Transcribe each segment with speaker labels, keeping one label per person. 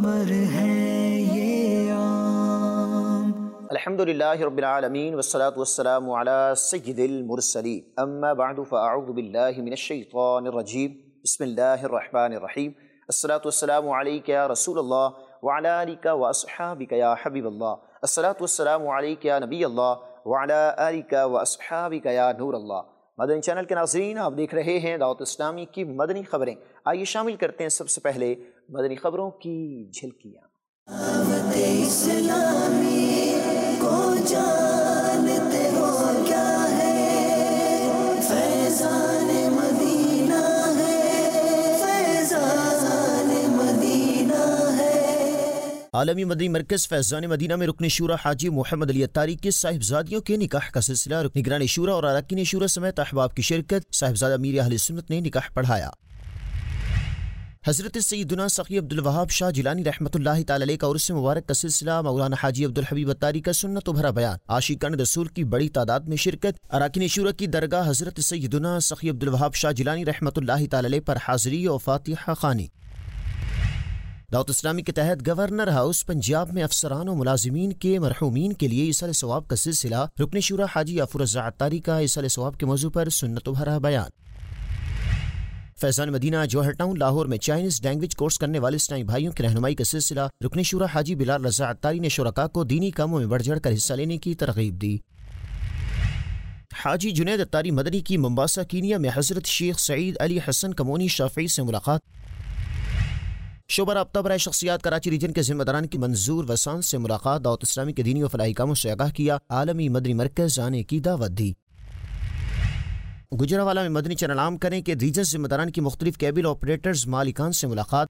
Speaker 1: خبر ہے یہ عام۔
Speaker 2: الحمدللہ رب العالمین والصلاة والسلام علی سید المرسلین، اما بعد فاعوذ باللہ من الشیطان الرجیم، بسم اللہ الرحمن الرحیم۔ الصلاة والسلام علیک یا رسول اللہ وعلی آلک واصحابک یا حبیب اللہ، الصلاة والسلام علیک یا نبی اللہ وعلی آلک واصحابک یا نور اللہ۔ مدنی چینل کے ناظرین، آپ دیکھ رہے ہیں دعوت اسلامی کی مدنی خبریں۔ آئیے شامل کرتے ہیں سب سے پہلے مدنی خبروں کی جھلکیاں۔
Speaker 1: دعوت اسلامی کو جانتے ہو کیا ہے؟ فیضان مدینہ ہے، فیضان مدینہ ہے۔
Speaker 2: عالمی مدنی مرکز فیضان مدینہ میں رکن شورا حاجی محمد علی اتاری کے صاحبزادیوں کے نکاح کا سلسلہ، نگران شورا اور اراکین شورا سمیت احباب کی شرکت، صاحبزادہ امیر اہل سنت نے نکاح پڑھایا۔ حضرت سیدنا سقی عبدالوہاب شاہ جیلانی رحمۃ اللہ تعالی علیہ کا عرس مبارک کا سلسلہ، مولانا حاجی عبدالحبیب اتاری کا سنت و بھرا بیان، عاشقان رسول کی بڑی تعداد میں شرکت، اراکین شورا کی درگاہ حضرت سیدنا سقی عبدالوہاب شاہ جیلانی رحمۃ اللہ تعالی علیہ پر حاضری و فاتحہ خوانی۔ دعوت اسلامی کے تحت گورنر ہاؤس پنجاب میں افسران و ملازمین کے مرحومین کے لیے ایصال ثواب کا سلسلہ، رکن شورا حاجی غفور رضا اتاری کا ایصال ثواب کے موضوع پر سنت و بھرا بیان۔ فیضان مدینہ جوہر ٹاؤن لاہور میں چائنیز لینگویج کورس کرنے والے اسلامی بھائیوں کی رہنمائی کا سلسلہ، رکن شورا حاجی بلال رضا اتاری نے شرکاء کو دینی کاموں میں بڑھ چڑھ کر حصہ لینے کی ترغیب دی۔ حاجی جنید اتاری مدنی کی ممباسا کینیا میں حضرت شیخ سعید علی حسن کمونی شافعی سے ملاقات۔ شعبہ رابطہ برائے شخصیات کراچی ریجن کے ذمہ داران کی منظور وسان سے ملاقات، دعوت اسلامی کے دینی و فلاحی کاموں سے آگاہ کیا، عالمی مدنی مرکز آنے کی دعوت دی۔ گجرانوالہ میں مدنی چینل عام کریں کہ ریجن ذمہ داران کی مختلف کیبل آپریٹرز مالکان سے ملاقات۔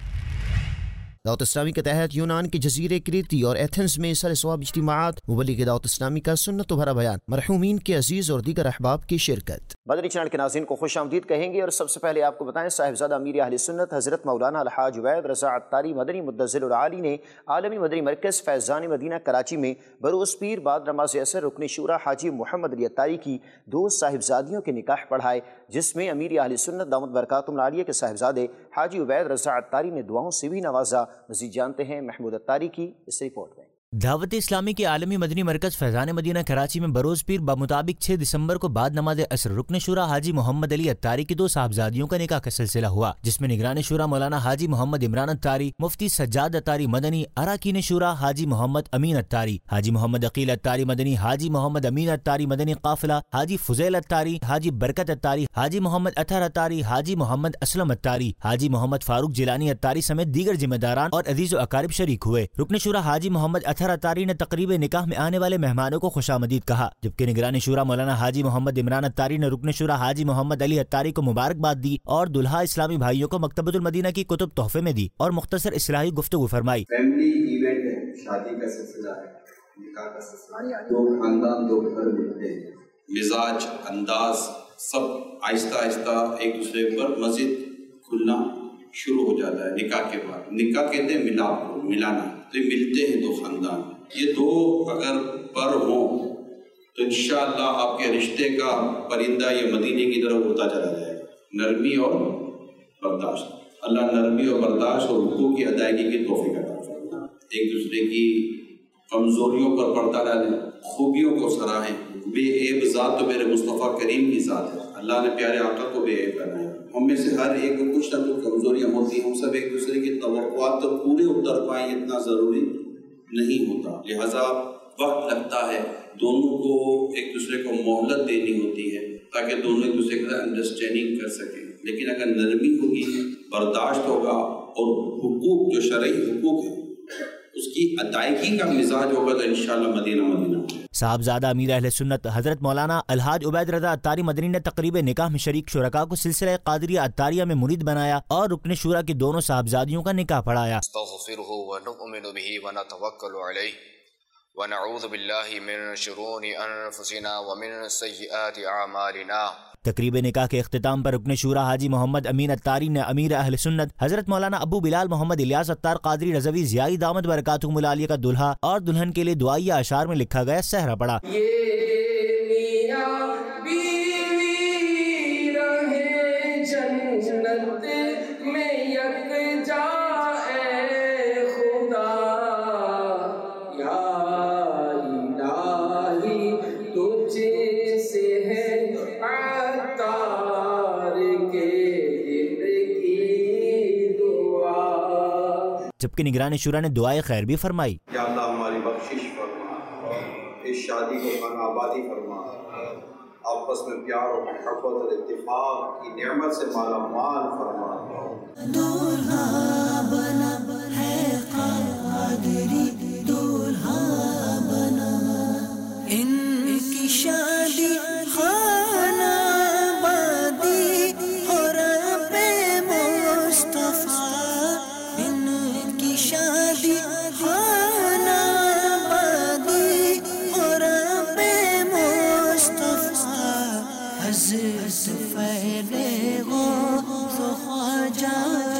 Speaker 2: دعوت اسلامی کے تحت یونان کے جزیرے کریتی اور ایتھنز میں ایصال ثواب اجتماعات، مبلغ دعوت اسلامی کا سنت و بھرا بیان، مرحومین کے عزیز اور دیگر احباب کی شرکت۔ مدنی چینل کے ناظرین کو خوش آمدید کہیں گے، اور سب سے پہلے آپ کو بتائیں صاحبزادہ امیر اہل سنت حضرت مولانا الحاج عبید رضا اتاری مدنی مدظل العالی نے عالمی مدنی مرکز فیضان مدینہ کراچی میں بروز پیر بعد نماز عصر رکن شورا حاجی محمد علی اتاری کی دو صاحبزادیوں کے نکاح پڑھائے، جس میں امیر اہل سنت دامت برکاتہم العالیہ کے صاحبزادے حاجی عبید رضا اتاری نے دعاؤں سے بھی نوازا۔ مزید جانتے ہیں محمود اتاری کی اس رپورٹ میں۔
Speaker 3: دعوت اسلامی کے عالمی مدنی مرکز فیضان مدینہ کراچی میں بروز پیر بمطابق 6 دسمبر کو بعد نماز عصر رکن شورا حاجی محمد علی اتاری کی دو صاحبزادیوں کا نکاح کا سلسلہ ہوا، جس میں نگران شورا مولانا حاجی محمد عمران اتاری، مفتی سجاد اتاری مدنی، اراکین شورا حاجی محمد امین اتاری، حاجی محمد عقیل اتاری مدنی، حاجی محمد امین اتاری مدنی قافلہ، حاجی فضیل اتاری، حاجی برکت اتاری، حاجی محمد اطہر اتاری، حاجی محمد اسلم اتاری، حاجی محمد فاروق جیلانی اتاری سمیت دیگر ذمہ داران اور عزیز و اقارب شریک ہوئے۔ رکن شورا حاجی محمد اطہر اتاری نے تقریب نکاح میں آنے والے مہمانوں کو خوش آمدید کہا، جبکہ نگران شورا مولانا حاجی محمد عمران اتاری نے رکن شورا حاجی محمد علی اتاری کو مبارکباد دی اور دلہا اسلامی بھائیوں کو مکتبۃ المدینہ کی کتب تحفے میں دی اور مختصر اصلاحی گفتگو فرمائی۔
Speaker 4: فیملی ایونٹ ہے، شادی کا سلسلہ ہے، نکاح کا سلسلہ ہے، دو خاندان دو گھر ملتے ہیں، مزاج انداز سب آہستہ آہستہ ایک دوسرے پر مزید کھلنا شروع ہو جاتا ہے نکاح کے بعد۔ نکاح کہتے ہیں ملاپ، ملانا، تو یہ ملتے ہیں دو خاندان، یہ دو اگر پر ہوں تو انشاءاللہ آپ کے رشتے کا پرندہ یہ مدینے کی طرف اڑتا چلا جائے گا۔ نرمی اور برداشت، اللہ نرمی اور برداشت اور حقوق کی ادائیگی کی توفیق عطا فرمائے۔ ایک دوسرے کی کمزوریوں پر پردہ ڈالیں، خوبیوں کو سراہیں۔ بے عیب ذات تو میرے مصطفیٰ کریم کی ذات ہے، اللہ نے پیارے آقا کو بے عیب بنایا۔ ہم میں سے ہر ایک کو کچھ نہ کچھ کمزوریاں ہوتی ہیں، ہم سب ایک دوسرے کی توقعات تو پورے اتر پائیں اتنا ضروری نہیں ہوتا، لہٰذا وقت لگتا ہے، دونوں کو ایک دوسرے کو مہلت دینی ہوتی ہے تاکہ دونوں ایک دوسرے کے ساتھ انڈرسٹینڈنگ کر سکیں۔ لیکن اگر نرمی ہوگی، برداشت ہوگا اور حقوق جو شرعی حقوق ہیں اس کی ادائیگی کا مزاج ہوگا تو انشاءاللہ مدینہ مدینہ۔
Speaker 3: صاحبزادہ امیر اہل سنت حضرت مولانا الحاج عبید رضا اتاری مدنی نے تقریب نکاح میں شریک شرکاء کو سلسلہ قادریہ اتاریہ میں مرید بنایا اور رکن شورا کی دونوں صاحبزادیوں کا نکاح پڑھایا۔
Speaker 5: نستغفرہ ونؤمن بہ ونتوکل علیہ ونعوذ باللہ من شرور انفسنا ومن سیئات اعمالنا۔
Speaker 3: تقریب نکاح کے اختتام پر رکن شورا حاجی محمد امین اتاری نے امیر اہل سنت حضرت مولانا ابو بلال محمد الیاس اتار قادری رضوی ضیائی دامت برکاتہم العالیہ کا دلہا اور دلہن کے لیے دعائیہ اشعار میں لکھا گیا سہرا پڑا۔ जबकि निगरान शुरा ने दुआए खैर भी फरमाई।
Speaker 4: या अल्लाह हमारी बख्शिश फरमा, इस शादी को खाना आबादी फरमा, आपस में प्यार और मोहब्बत और इत्तेफाक की नेमत से माला माल फरमा।
Speaker 1: दूल्हा बना है कादरी, दूल्हा बना इनकी शादी खाना आबादी हो रब्बे मुस्तफा, इनकी शादी खाना आबादी हो रब्बे मुस्तफा, हज़रत फैले हो तो ख्वाजा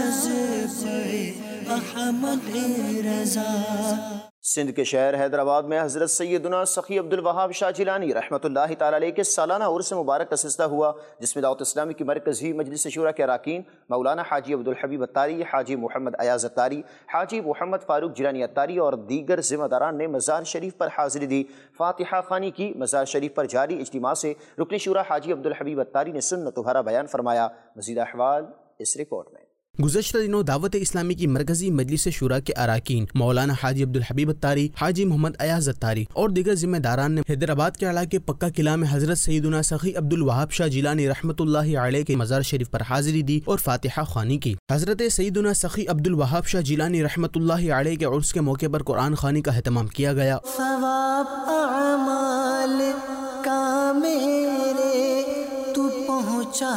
Speaker 1: अहमद रज़ा।
Speaker 2: सिंध के शहर हैदराबाद में हज़रत सैयदना सखी अब्दुल वहाब शाह जिलानी रहमतुल्लाहि ताला अलैह के सालाना उर्स मुबारक का सिलसिला हुआ, जिसमें दावत इस्लामी की मरकज़ी मजलिस शूरा के अरकान मौलाना हाजी अब्दुल हबीब अत्तारी, हाजी मोहम्मद अयाज़ अत्तारी, हाजी मोहम्मद फ़ारूक जिलानी अत्तारी और दीगर ज़िम्मेदारान ने मज़ार शरीफ पर हाज़िरी दी, फ़ातिहा ख़ानी की। मज़ार शरीफ पर जारी इज्तिमा से रुकन शूरा हाजी अब्दुल हबीब अत्तारी ने सुन्नत भरा बयान फरमाया। मज़ीद अहवाल इस रिपोर्ट में।
Speaker 6: गुज़श्ता दिनों दावत इस्लामी की मरकजी मजलिस शूरा के अरकान मौलाना हाजी अब्दुल हबीब अत्तारी, हाजी मोहम्मद अयाज़ अत्तारी और दीगर जिम्मेदारान ने हैदराबाद के इलाके पक्का किला में हज़रत सैयदना सखी अब्दुल वहाब शाह जिलानी रहमतुल्लाहि अलैह के मज़ार शरीफ पर हाज़िरी दी और फातिहा ख़वानी की। हज़रत सैयदना सखी अब्दुल वहाब शाह जिलानी रहमतुल्लाहि अलैह के उर्स के मौके पर कुरान ख़वानी का एहतमाम किया गया।
Speaker 1: सवाब अमाल का मेरे तू पहुँचा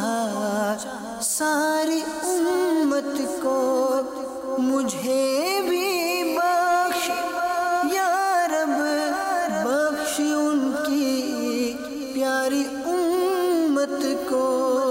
Speaker 1: सारी उम्मत को, मुझे भी बख्श या रब, बख्श उनकी प्यारी उम्मत को।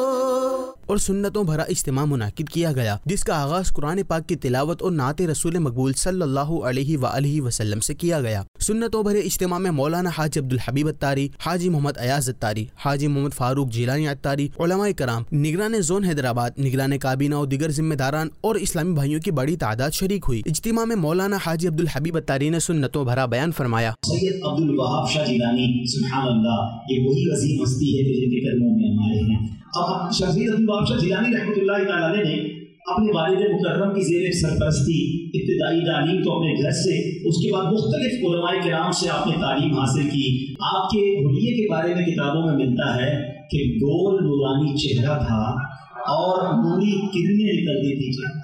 Speaker 6: और सुन्नतों भरा इज्तिमा मुनाकिद किया गया, जिसका आगाज कुरान पाक की तिलावत और नाते रसूल मकबूल सल्लल्लाहु अलैहि वसल्लम से किया गया। सुन्नतों भरे इज्तिमा में मौलाना हाजी अब्दुल हबीब अत्तारी, हाजी मोहम्मद अयाज़ अत्तारी, हाजी मोहम्मद फारूक जिलानी अत्तारी, उलमाए कराम, निगरान जोन हैदराबाद, निगरान काबीना और दीगर जिम्मेदारान और इस्लामी भाइयों की बड़ी तादाद शरीक हुई। इज्तिमा में मौलाना हाजी अब्दुल हबीब अत्तारी ने सुन्नतों भरा बयान फरमाया।
Speaker 7: सैयद अब्दुल वहाब शाह जिलानी सुभान अल्लाह, ये वही अजीम हस्ती है जिनके कदमों में हमारे हैं। अब सैयद अब्दुल वहाब शाह जिलानी रहमतुल्लाहि ताला अलैह ने अपने वालिद मुकर्रम की ज़ेर सरपरस्ती इब्तिदाई तालीम तो अपने घर से, उसके बाद मुख्तलिफ उलमाए किराम से आपने तालीम हासिल की। आपके हुलिये के बारे में किताबों में मिलता है कि गोल नूरानी चेहरा था और नूरी किरणें निकलती थी चेहरे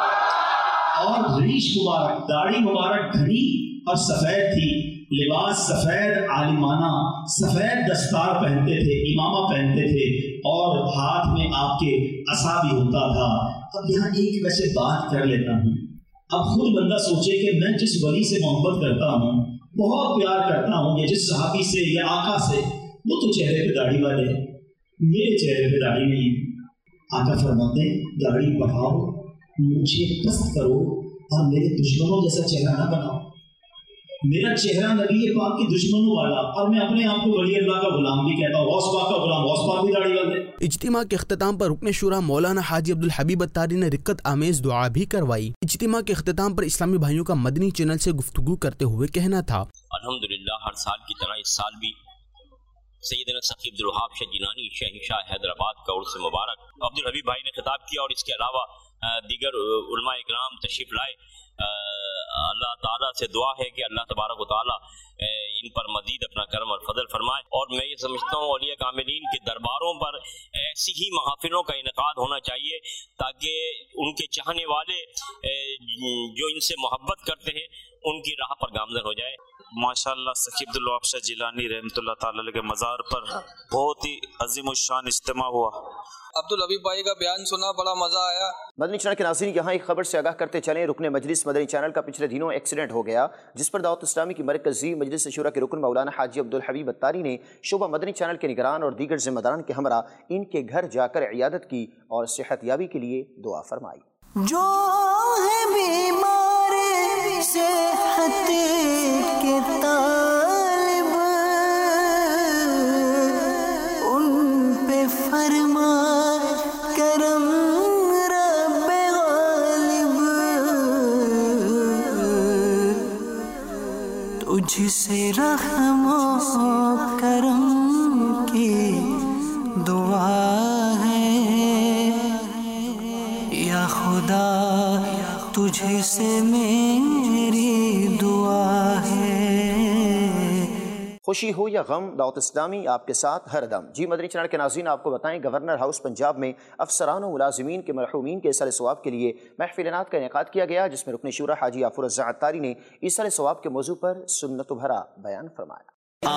Speaker 7: से, और रीश मुबारक, दाढ़ी मुबारक घनी और सफ़ेद थी, लिबास सफ़ेद आलिमाना, सफ़ेद दस्तार पहनते थे, इमामा पहनते थे और हाथ में आपके असा भी होता था। अब यहाँ एक वैसे बात कर लेता हूँ, अब खुद बंदा सोचे कि मैं जिस वली से मोहब्बत करता हूँ, बहुत प्यार करता हूँ, या जिस सहाबी से या आका से, वो तो चेहरे पे दाढ़ी वाले हैं, मेरे चेहरे पे दाढ़ी नहीं है। आका फरमाते दाढ़ी बढ़ाओ, मुझे पसंद करो और मेरे दुश्मनों जैसा चेहरा ना बनाओ। मेरा चेहरा नबी पाक के दुश्मनों वाला, और मैं अपने आप को वली अल्लाह का गुलाम भी कहता हूँ, गौस पाक का गुलाम, गौस पाक भी दाढ़ी वाले।
Speaker 6: इज्तिमा के इख्तिताम पर रुकन शूरा मौलाना हाजी अब्दुल हबीब अत्तारी ने रिक्कत आमेज दुआ भी करवाई। इज्तिमा के इख्तिताम पर इस्लामी भाइयों का मदनी चैनल से गुफ्तगू करते हुए कहना था,
Speaker 8: अल्हम्दुलिल्लाह हर साल की तरह इस साल भी सैयदना सखी अब्दुल वहाब शाह जिलानी शहंशाह हैदराबाद का उर्स मुबारक अब्दुल हबीब भाई ने खिताब किया, और इसके अलावा दीगर उलमाए इकराम तशरीफ लाए। अल्लाह ताला से दुआ है कि अल्लाह तबारक व तआला इन पर मजीद अपना करम और फजल फरमाए। और मैं ये समझता हूँ औलिया कामिलीन के दरबारों पर ऐसी ही महफिलों का इनेकाद होना चाहिए, ताकि उनके चाहने वाले जो इनसे मोहब्बत करते हैं उनकी राह पर गामजन हो जाए।
Speaker 9: माशाअल्लाह सखी अब्दुल वहाब शाह जिलानी रहमतुल्लाह ताला अलैह के मज़ार पर बहुत ही अजीम शान इज्तिमा हुआ।
Speaker 10: अब्दुल हबीब भाई का बयान सुना, बड़ा मजा आया।
Speaker 2: मदनी चैनल के नाज़रीन, यहाँ एक खबर से आगाह करते चलें, रुकन मजलिस मदनी चैनल का पिछले दिनों एक्सीडेंट हो गया, जिस पर दावत इस्लामी की मरकज़ी मजलिस शूरा के रुकन मौलाना हाजी अब्दुल हबीब अत्तारी ने शोबा मदनी चैनल के निगरान और दीगर जिम्मेदारान के हमरा इनके घर जाकर इयादत की और सेहतयाबी के लिए दुआ फरमाई।
Speaker 1: जो है बीमार सेहत के तालिब, उन पे फरमा करम रब्बे गालिब, तुझसे रहमो करम की दुआ है या खुदा, تجھے سے میری دعا ہے۔
Speaker 2: خوشی ہو یا غم، دعوت اسلامی آپ کے ساتھ ہر دم۔ جی مدنی چینل کے ناظرین، آپ کو بتائیں گورنر ہاؤس پنجاب میں افسران و ملازمین کے مرحومین کے ایصال ثواب کے لیے محفل نعت کا انعقاد کیا گیا، جس میں رکن شورا حاجی یافور رضا عطاری نے ایصال ثواب کے موضوع پر سنت بھرا بیان فرمایا۔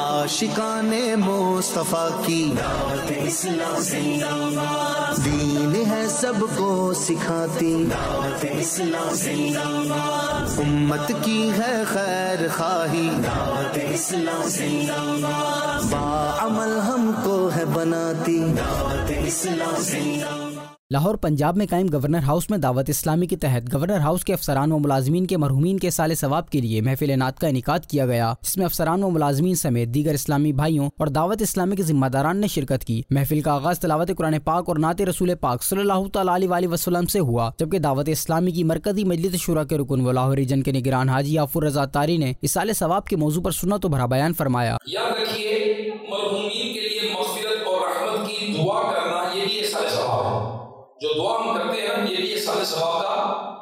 Speaker 1: عاشقان مصطفیٰ کی دعوت اسلام زندہ باد، دین ہے سب کو سکھاتی دعوت اسلام زندہ باد، امت کی ہے خیر خواہی دعوت اسلام زندہ باد، باعمل ہم کو ہے بناتی دعوت اسلام زندہ باد۔
Speaker 11: لاہور پنجاب میں قائم گورنر ہاؤس میں دعوت اسلامی کے تحت گورنر ہاؤس کے افسران و ملازمین کے مرحومین کے ایصال ثواب کے لیے محفل نعت کا انعقاد کیا گیا، جس میں افسران و ملازمین سمیت دیگر اسلامی بھائیوں اور دعوت اسلامی کے ذمہ داران نے شرکت کی۔ محفل کا آغاز تلاوت قرآن پاک اور نعت رسول پاک صلی اللہ تعالی علیہ وسلم سے ہوا، جبکہ دعوت اسلامی کی مرکزی مجلس شورا کے رکن و لاہور ریجن کے نگران حاجی یافور رضا عطاری نے ایصال ثواب کے موضوع پر سنت و بھرا بیان فرمایا۔
Speaker 12: یاد رکھیے، مرحومین کے لیے مغفرت اور رحمت کی دعا کرنا یہ بھی ایصال ثواب ہے۔ جو دعا ہم کرتے ہیں نا، یہ بھی ایصال ثواب کا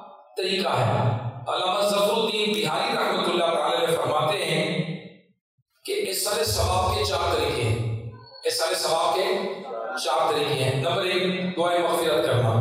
Speaker 12: طریقہ ہے۔ علامہ ظفر الدین بہاری رحمۃ اللہ تعالی علیہ فرماتے ہیں کہ ایصال ثواب کے 4 طریقے ہیں۔ ایصال ثواب کے 4 طریقے ہیں۔ نمبر 1 دعائے مغفرت کرنا،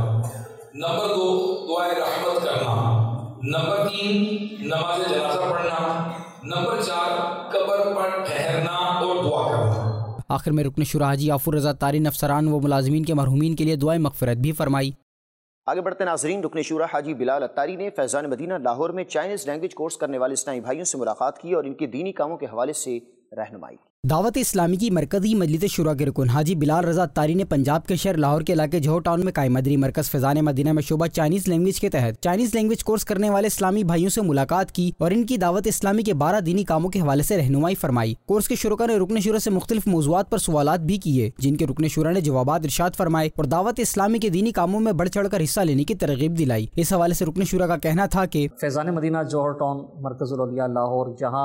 Speaker 12: نمبر 2 دعائے رحمت کرنا، نمبر 3 نماز جنازہ پڑھنا، نمبر 4 قبر پر ٹھہرنا اور دعا کرنا۔
Speaker 11: آخر میں رکن شورا حاجی یافور رضا عطاری نے افسران و ملازمین کے مرحومین کے لیے دعائے مغفرت بھی فرمائی۔
Speaker 2: آگے بڑھتے ناظرین، رکن شورا حاجی بلال عطاری نے فیضان مدینہ لاہور میں چائنیز لینگویج کورس کرنے والے اسلامی بھائیوں سے ملاقات کی اور ان کے دینی کاموں کے حوالے سے رہنمائی کی۔
Speaker 11: دعوت اسلامی کی مرکزی مجلس شورا کے رکن حاجی بلال رضا عطاری نے پنجاب کے شہر لاہور کے علاقے جوہر ٹاؤن میں قائم مدنی مرکز فیضان مدینہ میں شعبہ چائنیز لینگویج کے تحت چائنیز لینگویج کورس کرنے والے اسلامی بھائیوں سے ملاقات کی اور ان کی دعوت اسلامی کے 12 دینی کاموں کے حوالے سے رہنمائی فرمائی۔ کورس کے شرکاء نے رکن شورا سے مختلف موضوعات پر سوالات بھی کیے، جن کے رکن شورا نے جوابات ارشاد فرمائے اور دعوت اسلامی کے دینی کاموں میں بڑھ چڑھ کر حصہ لینے کی ترغیب دلائی۔ اس حوالے سے رکن شورا کا کہنا تھا کہ
Speaker 13: فیضان مدینہ جوہر ٹاؤن مرکز الاولیاء لاہور، جہاں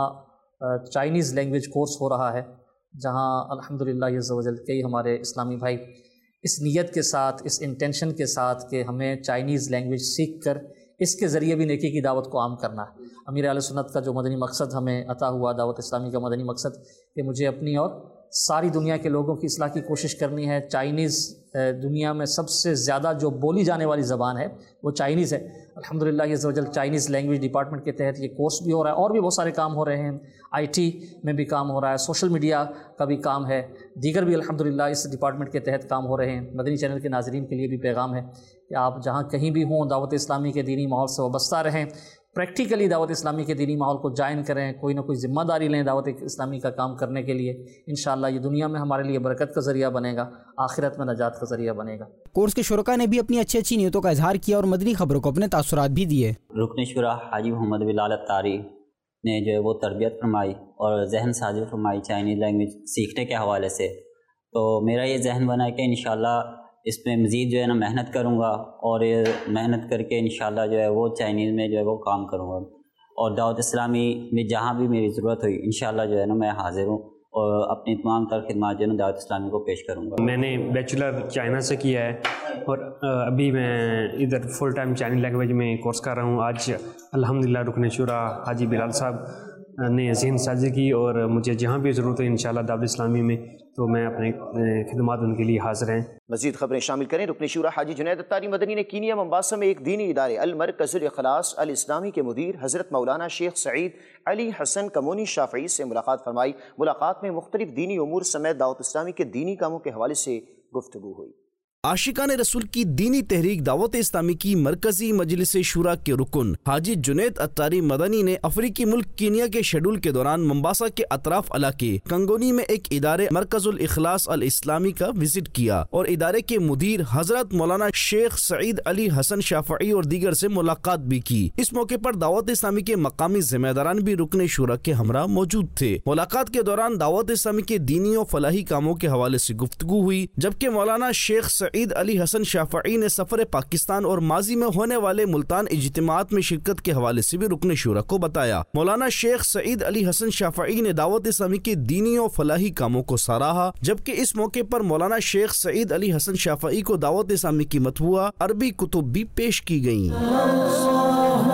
Speaker 13: چائنیز لینگویج کورس ہو رہا ہے، جہاں الحمدللہ عز و جل کئی ہمارے اسلامی بھائی اس نیت کے ساتھ، اس انٹینشن کے ساتھ کہ ہمیں چائنیز لینگویج سیکھ کر اس کے ذریعے بھی نیکی کی دعوت کو عام کرنا ہے۔ امیر اہل سنت کا جو مدنی مقصد ہمیں عطا ہوا، دعوت اسلامی کا مدنی مقصد، کہ مجھے اپنی اور ساری دنیا کے لوگوں کی اصلاح کی کوشش کرنی ہے۔ چائنیز دنیا میں سب سے زیادہ جو بولی جانے والی زبان ہے وہ چائنیز ہے۔ الحمدللہ عز و جل چائنیز لینگویج ڈپارٹمنٹ کے تحت یہ کورس بھی ہو رہا ہے، اور بھی بہت سارے کام ہو رہے ہیں۔ IT میں بھی کام ہو رہا ہے، سوشل میڈیا کا بھی کام ہے، دیگر بھی الحمدللہ اس ڈپارٹمنٹ کے تحت کام ہو رہے ہیں۔ مدنی چینل کے ناظرین کے لیے بھی پیغام ہے کہ آپ جہاں کہیں بھی ہوں، دعوت اسلامی کے دینی ماحول سے وابستہ رہیں، پریکٹیکلی دعوت اسلامی کے دینی ماحول کو جوائن کریں، کوئی نہ کوئی ذمہ داری لیں دعوت اسلامی کا کام کرنے کے لیے۔ انشاءاللہ یہ دنیا میں ہمارے لیے برکت کا ذریعہ بنے گا، آخرت میں نجات کا ذریعہ بنے گا۔
Speaker 11: کورس کے شرکاء نے بھی اپنی اچھی نیتوں کا اظہار کیا اور مدنی خبروں کو اپنے تاثرات بھی دیے۔
Speaker 14: رکن شورا حاجی محمد بلال عطاری نے جو ہے وہ تربیت فرمائی اور ذہن سازی فرمائی چائنیز لینگویج سیکھنے کے حوالے سے، تو میرا یہ ذہن بنا ہے کہ انشاءاللہ اس میں مزید جو ہے نا محنت کروں گا، اور محنت کر کے انشاءاللہ جو ہے وہ چائنیز میں جو ہے وہ کام کروں گا، اور دعوت اسلامی میں جہاں بھی میری ضرورت ہوئی انشاءاللہ جو ہے نا میں حاضر ہوں اور اپنی تمام تر خدمات جو ہے نا دعوت اسلامی کو پیش کروں گا۔
Speaker 15: میں نے بیچلر چائنا سے کیا ہے اور ابھی میں ادھر فل ٹائم چائنیز لینگویج میں کورس کر رہا ہوں۔ آج الحمدللہ رکن شورا حاجی بلال صاحب نے ذہن سازی کی، اور مجھے جہاں بھی ضرورت ہے انشاءاللہ دعوت اسلامی میں تو میں اپنے خدمات ان کے لیے حاضر ہیں۔
Speaker 2: مزید خبریں شامل کریں۔ رکن شورا حاجی جنید عطاری مدنی نے کینیا ممباسا میں ایک دینی ادارے المرکز الاخلاص الاسلامی کے مدیر حضرت مولانا شیخ سعید علی حسن کمونی شافعی سے ملاقات فرمائی۔ ملاقات میں مختلف دینی امور سمیت دعوت اسلامی کے دینی کاموں کے حوالے سے گفتگو ہوئی۔
Speaker 6: عاشقان رسول کی دینی تحریک دعوت اسلامی کی مرکزی مجلس شورا کے رکن حاجی جنید عطاری مدنی نے افریقی ملک کینیا کے شیڈول کے دوران ممباسا کے اطراف علاقے کنگونی میں ایک ادارے مرکز الاخلاص الاسلامی کا وزٹ کیا اور ادارے کے مدیر حضرت مولانا شیخ سعید علی حسن شافعی اور دیگر سے ملاقات بھی کی۔ اس موقع پر دعوت اسلامی کے مقامی ذمہ داران بھی رکن شورا کے ہمراہ موجود تھے۔ ملاقات کے دوران دعوت اسلامی کے دینی و فلاحی کاموں کے حوالے سے گفتگو ہوئی، جبکہ مولانا شیخ سعید علی حسن شافعی نے سفر پاکستان اور ماضی میں ہونے والے ملتان اجتماعات میں شرکت کے حوالے سے بھی رکن شورا کو بتایا۔ مولانا شیخ سعید علی حسن شافعی نے دعوت اسلامی کے دینی و فلاحی کاموں کو سراہا، جبکہ اس موقع پر مولانا شیخ سعید علی حسن شافعی کو دعوت اسلامی کی مطبوعہ عربی کتب بھی پیش کی گئیں۔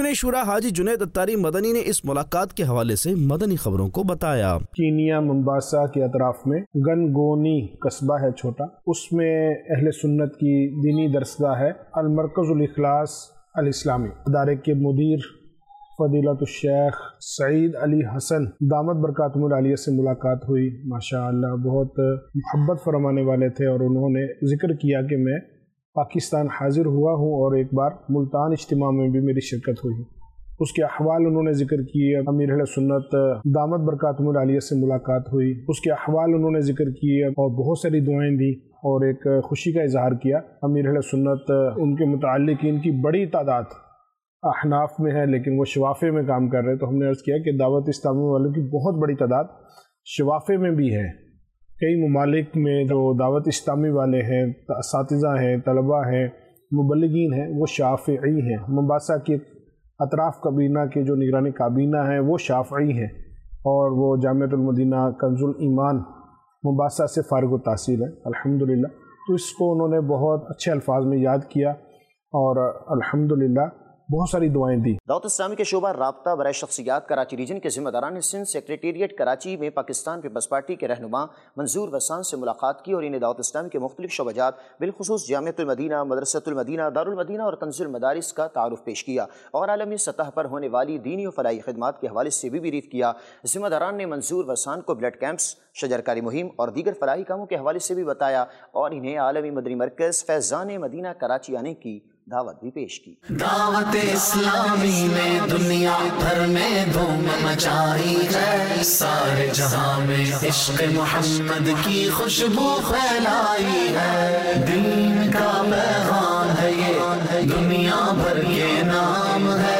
Speaker 16: رکن شورا حاجی جنید اتاری مدنی نے اس ملاقات کے حوالے سے مدنی خبروں کو بتایا۔
Speaker 17: کینیا ممباسا کے اطراف میں گنگونی قصبہ ہے چھوٹا، اس میں اہل سنت کی دینی درسگاہ ہے المرکز الاخلاص الاسلامی۔ ادارے کے مدیر فضیلت الشیخ سعید علی حسن دامت برکاتہم العالیہ سے ملاقات ہوئی۔ ماشاءاللہ بہت محبت فرمانے والے تھے، اور انہوں نے ذکر کیا کہ میں پاکستان حاضر ہوا ہوں اور ایک بار ملتان اجتماع میں بھی میری شرکت ہوئی۔ اس کے احوال انہوں نے ذکر کیے۔ امیر اہل سنت دامت برکاتہم العالیہ سے ملاقات ہوئی، اس کے احوال انہوں نے ذکر کیے اور بہت ساری دعائیں دی اور ایک خوشی کا اظہار کیا۔ امیر اہل سنت ان کے متعلقین کی بڑی تعداد احناف میں ہے، لیکن وہ شوافے میں کام کر رہے، تو ہم نے عرض کیا کہ دعوت اسلامی والوں کی بہت بڑی تعداد شوافے میں بھی ہے۔ کئی ممالک میں جو دعوت اسلامی والے ہیں، اساتذہ ہیں، طلباء ہیں، مبلغین ہیں، وہ شافعی ہیں۔ ممباسا کے اطراف کابینہ کے جو نگرانی کابینہ ہیں وہ شافعی ہیں، اور وہ جامعۃ المدینہ کنز الایمان ممباسا سے فارغ التحصیل ہے الحمدللہ۔ تو اس کو انہوں نے بہت اچھے الفاظ میں یاد کیا اور الحمدللہ بہت ساری دعائیں دی۔
Speaker 2: دعوت اسلامی کے شعبہ رابطہ برائے شخصیات کراچی ریجن کے ذمہ داران نے سندھ سیکریٹریٹ کراچی میں پاکستان پیپلز پارٹی کے رہنما منظور وسان سے ملاقات کی اور انہیں دعوت اسلامی کے مختلف شعبہ جات بالخصوص جامعۃ المدینہ، مدرسۃ المدینہ، دارالمدینہ اور کنز المدارس کا تعارف پیش کیا اور عالمی سطح پر ہونے والی دینی و فلاحی خدمات کے حوالے سے بھی بریف کیا۔ ذمہ داران نے منظور وسان کو بلڈ کیمپس، شجرکاری مہم اور دیگر فلاحی کاموں کے حوالے سے بھی بتایا اور انہیں عالمی مدنی مرکز فیضان مدینہ کراچی آنے کی دعوت بھی پیش کی۔
Speaker 1: دعوت اسلامی نے دنیا بھر میں دھوم مچائی ہے، سارے جہاں میں عشق محمد کی خوشبو پھیلائی ہے۔ دین کا پیغام ہے یہ، دنیا بھر کے نام ہے،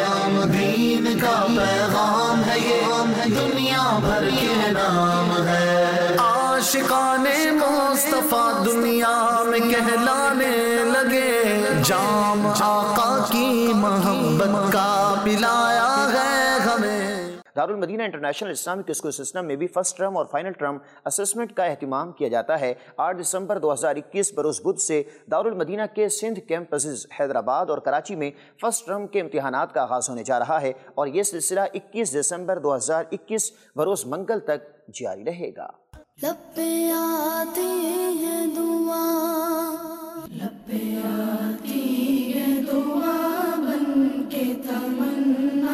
Speaker 1: دین کا پیغام ہے یہ، دنیا بھر کے نام ہے۔ عاشقان مصطفیٰ دنیا میں کہلانے لگے، جام آقا کی محبت کا پلایا ہے ہمیں۔
Speaker 2: Dar ul Madinah international Islamic school system میں بھی فرسٹ ٹرم اور فائنل ٹرم اسسمنٹ کا اہتمام کیا جاتا ہے۔ 8 دسمبر 2021 بروز بدھ سے دارالمدینہ کے سندھ کیمپسز حیدرآباد اور کراچی میں فرسٹ ٹرم کے امتحانات کا آغاز ہونے جا رہا ہے اور یہ سلسلہ 21 دسمبر 2021 بروز منگل تک جاری رہے گا۔
Speaker 1: لب پہ آتی ہے دعا، لب پہ آتی ہے دعا بن کے تمنا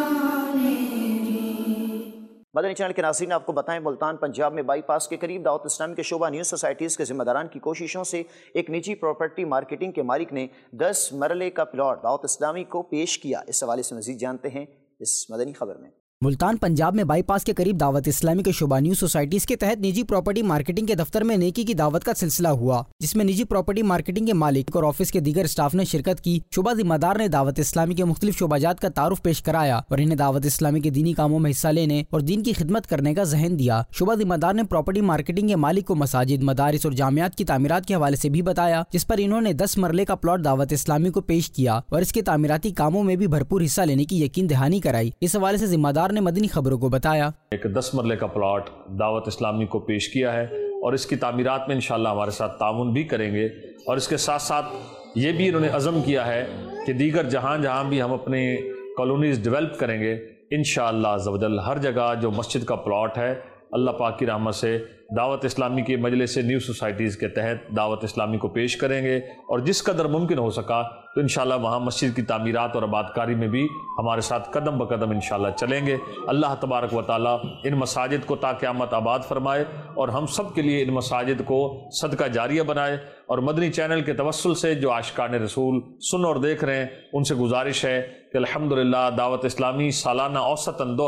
Speaker 1: میری۔
Speaker 2: مدنی چینل کے ناظرین آپ کو بتائیں، ملتان پنجاب میں بائی پاس کے قریب دعوت اسلامی کے شعبہ نیو سوسائٹیز کے ذمہ داران کی کوششوں سے ایک نجی پراپرٹی مارکیٹنگ کے مالک نے 10 مرلے کا پلاٹ دعوت اسلامی کو پیش کیا۔ اس حوالے سے مزید جانتے ہیں اس مدنی خبر میں۔
Speaker 11: ملتان پنجاب میں بائی پاس کے قریب دعوت اسلامی کے شعبہ نیو سوسائٹیز کے تحت نجی پراپرٹی مارکیٹنگ کے دفتر میں نیکی کی دعوت کا سلسلہ ہوا، جس میں نجی پراپرٹی مارکیٹنگ کے مالک اور آفس کے دیگر اسٹاف نے شرکت کی۔ شعبہ ذمہ دار نے دعوت اسلامی کے مختلف شعبہ جات کا تعارف پیش کرایا اور انہیں دعوت اسلامی کے دینی کاموں میں حصہ لینے اور دین کی خدمت کرنے کا ذہن دیا۔ شعبہ ذمہ دار نے پراپرٹی مارکیٹنگ کے مالک کو مساجد، مدارس اور جامعات کی تعمیرات کے حوالے سے بھی بتایا، جس پر انہوں نے 10 مرلے کا پلاٹ دعوت اسلامی کو پیش کیا اور اس کے تعمیراتی کاموں میں بھی بھرپور حصہ لینے کی یقین دہانی کرائی۔ اس حوالے سے ذمہ دار نے مدنی خبروں کو بتایا،
Speaker 18: ایک 10 مرلے کا پلاٹ دعوت اسلامی کو پیش کیا ہے اور اس کی تعمیرات میں انشاءاللہ ہمارے ساتھ تعاون بھی کریں گے، اور اس کے ساتھ ساتھ یہ بھی انہوں نے عزم کیا ہے کہ دیگر جہاں بھی ہم اپنے کالونیز ڈیولپ کریں گے انشاءاللہ عز و جل ہر جگہ جو مسجد کا پلاٹ ہے اللہ پاک کی رحمت سے دعوت اسلامی کے مجلس نیو سوسائٹیز کے تحت دعوت اسلامی کو پیش کریں گے، اور جس قدر ممکن ہو سکا تو انشاءاللہ وہاں مسجد کی تعمیرات اور آبادکاری میں بھی ہمارے ساتھ قدم بقدم انشاءاللہ چلیں گے۔ اللہ تبارک و تعالیٰ ان مساجد کو تا قیامت آباد فرمائے اور ہم سب کے لیے ان مساجد کو صدقہ جاریہ بنائے، اور مدنی چینل کے توسل سے جو عاشقان رسول سن اور دیکھ رہے ہیں ان سے گزارش ہے کہ الحمدللہ دعوت اسلامی سالانہ اوسطاً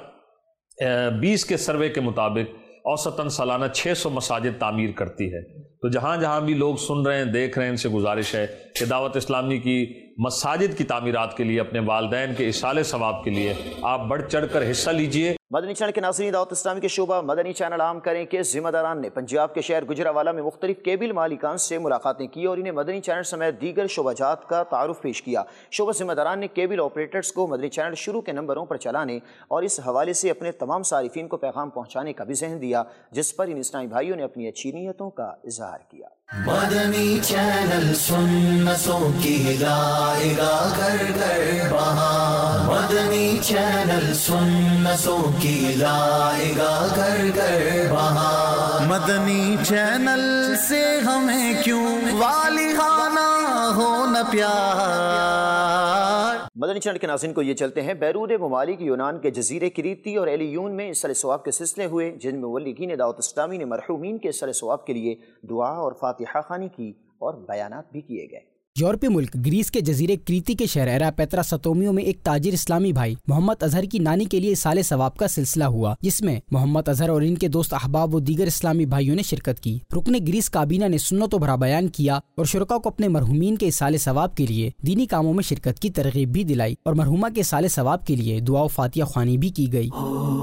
Speaker 18: 2020 کے سروے کے مطابق اوسطاً سالانہ 600 مساجد تعمیر کرتی ہے۔ تو جہاں بھی لوگ سن رہے ہیں دیکھ رہے ہیں ان سے گزارش ہے کہ دعوت اسلامی کی مساجد کی تعمیرات کے لیے اپنے والدین کے ایصال ثواب کے لیے آپ بڑھ چڑھ کر حصہ لیجئے۔
Speaker 2: مدنی چینل کے ناظرین، دعوت اسلامی کے شعبہ مدنی چینل عام کریں کے ذمہ داران نے پنجاب کے شہر گجرانوالہ میں مختلف کیبل مالکان سے ملاقاتیں کی اور انہیں مدنی چینل سمیت دیگر شعبہ جات کا تعارف پیش کیا۔ شعبہ ذمہ داران نے کیبل آپریٹرز کو مدنی چینل شروع کے نمبروں پر چلانے اور اس حوالے سے اپنے تمام صارفین کو پیغام پہنچانے کا بھی ذہن دیا، جس پر ان اسلامی بھائیوں نے اپنی اچھی نیتوں کا اظہار کیا۔
Speaker 1: مدنی چینل سنتوں کی لائے گا گھر گھر بہار، مدنی چینل سنتوں کی لائے گا گھر گھر بہار، مدنی چینل سے ہمیں کیوں والہانہ ہو نہ پیار۔
Speaker 2: مدنی چینل کے ناظرین کو یہ چلتے ہیں بیرون ممالک یونان کے جزیرے کریتی اور ایلیون میں سر ثواب کے سلسلے ہوئے، جن میں مبلغین دعوت اسلامی نے مرحومین کے سر ثواب کے لیے دعا اور فاتحہ خوانی کی اور بیانات بھی کیے گئے۔
Speaker 11: یورپی ملک گریس کے جزیرے کریتی کے شہر ایرا پیترا ستومیو میں ایک تاجر اسلامی بھائی محمد اظہر کی نانی کے لیے سال ثواب کا سلسلہ ہوا، جس میں محمد اظہر اور ان کے دوست احباب و دیگر اسلامی بھائیوں نے شرکت کی۔ رکن گریس کابینہ نے سنت و بھرا بیان کیا اور شرکاء کو اپنے مرحومین کے سال ثواب کے لیے دینی کاموں میں شرکت کی ترغیب بھی دلائی اور مرحومہ کے سال ثواب کے لیے دعا و فاتحہ خوانی بھی کی گئی۔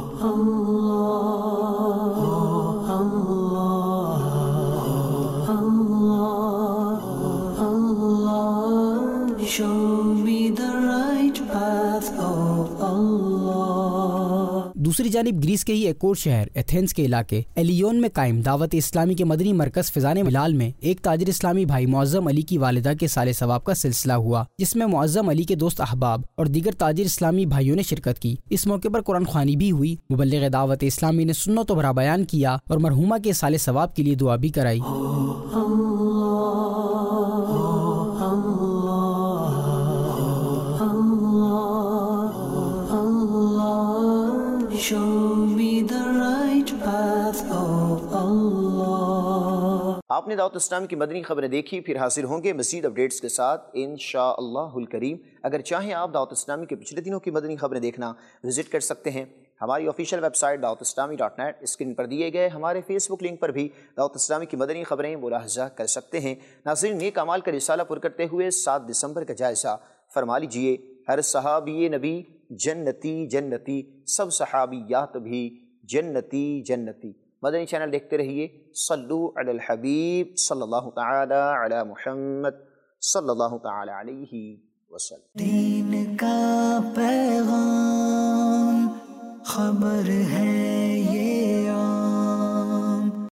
Speaker 11: دوسری جانب گریس کے ہی ایک اور شہر ایتھنز کے علاقے ایلیون میں قائم دعوت اسلامی کے مدنی مرکز فیضان ملال میں ایک تاجر اسلامی بھائی معظم علی کی والدہ کے سال ثواب کا سلسلہ ہوا، جس میں معظم علی کے دوست احباب اور دیگر تاجر اسلامی بھائیوں نے شرکت کی۔ اس موقع پر قرآن خوانی بھی ہوئی۔ مبلغ دعوت اسلامی نے سنت و بھرا بیان کیا اور مرحومہ کے سال ثواب کے لیے دعا بھی کرائی۔
Speaker 2: آپ نے دعوت اسلامی کی مدنی خبریں دیکھی، پھر حاصل ہوں گے مزید اپڈیٹس کے ساتھ انشاءاللہ الکریم۔ اگر چاہیں آپ دعوت اسلامی کے پچھلے دنوں کی مدنی خبریں دیکھنا وزٹ کر سکتے ہیں ہماری official website dawatislami.net، screen پر دیے گئے ہمارے فیس بک لنک پر بھی دعوت اسلامی کی مدنی خبریں ملاحظہ کر سکتے ہیں۔ ناظرین، نیک اعمال کا رسالہ پر کرتے ہوئے 7 دسمبر کا جائزہ فرما لیجئے۔ ہر صحابی نبی جنتی جنتی، سب صحابیات بھی جنتی جنتی۔ مدنی چینل دیکھتے رہیے۔ صلو علی الحبیب صلی اللہ تعالی علی محمد صلی اللہ تعالی علیہ وسلم۔
Speaker 1: دین کا پیغام خبر ہے